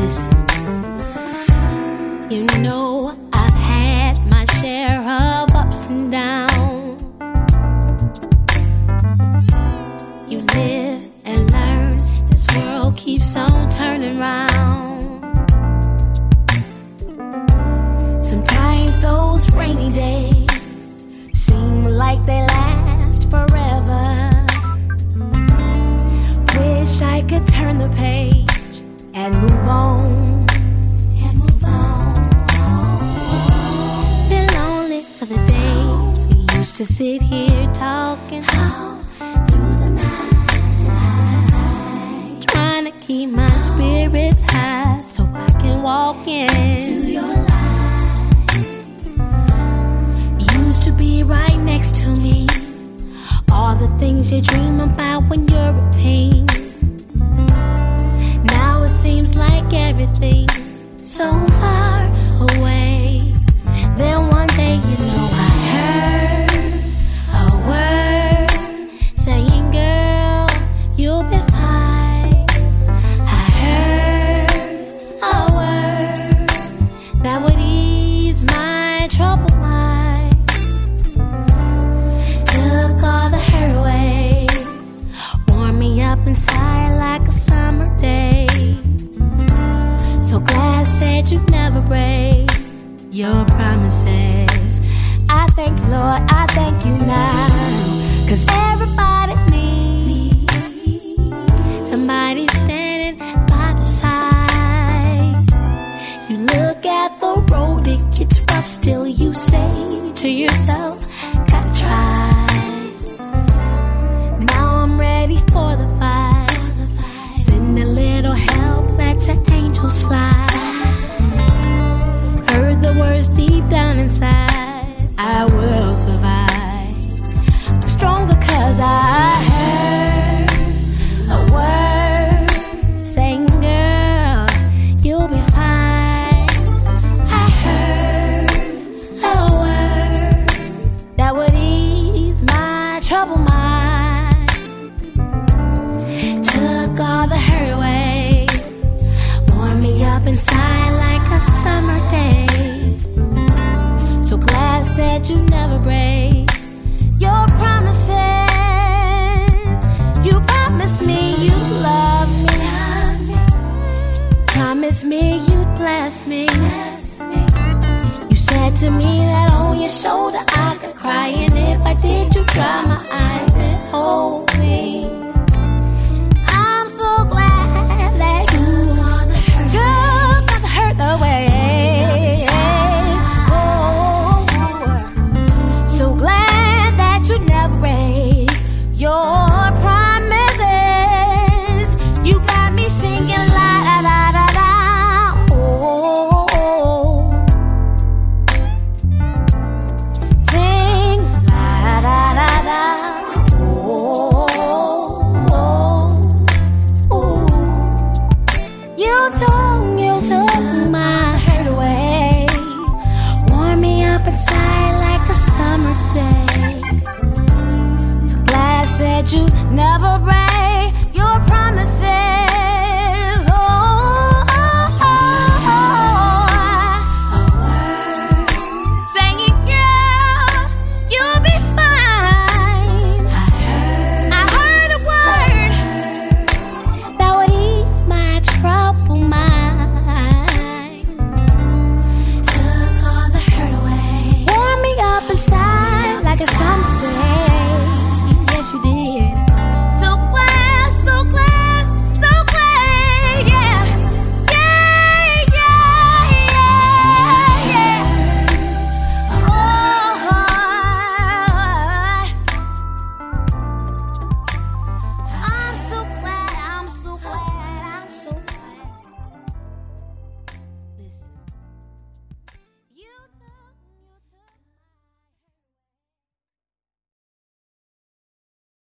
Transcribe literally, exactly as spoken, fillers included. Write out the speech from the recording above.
Listen, you know I've had my share of ups and downs. You live and learn, this world keeps on turning round. Sometimes those rainy days seem like they last forever. Wish I could turn the page and move on, and move on. Been lonely for the days we used to sit here talking all through the night, trying to keep my spirits high so I can walk into your life. Used to be right next to me, all the things you dream about when you're a teen. Now it seems like everything so far away. Then one day, you know, I heard a word saying, girl, you'll be fine. I heard a word that would ease my troubled mind, took all the hurt away, warmed me up inside like a summer day. So glad said you'd never break your promises. I thank you, Lord, I thank you now, 'cause everybody needs somebody standing by the side. You look at the road, it gets rough, still you say to yourself, gotta try. Now I'm ready for the fight. Send a little help, let your angels fly. Heard the words deep down inside, I will survive. I'm stronger 'cause I heard a word saying, girl, you'll be fine. I heard a word that would ease my troubled mind, took all the hurt away, warmed me up inside like a summer day. So glad said you never break your promises. You promised me you'd love me, promised me you'd bless me. You said to me that on your shoulder I could cry, and if I did, you'd dry my eyes and hold me. I'm so glad that you took all the hurt away. Oh, so glad that you never break your promises. You got me singing la da da da da. Oh, sing la da da da. Oh, oh, oh. You told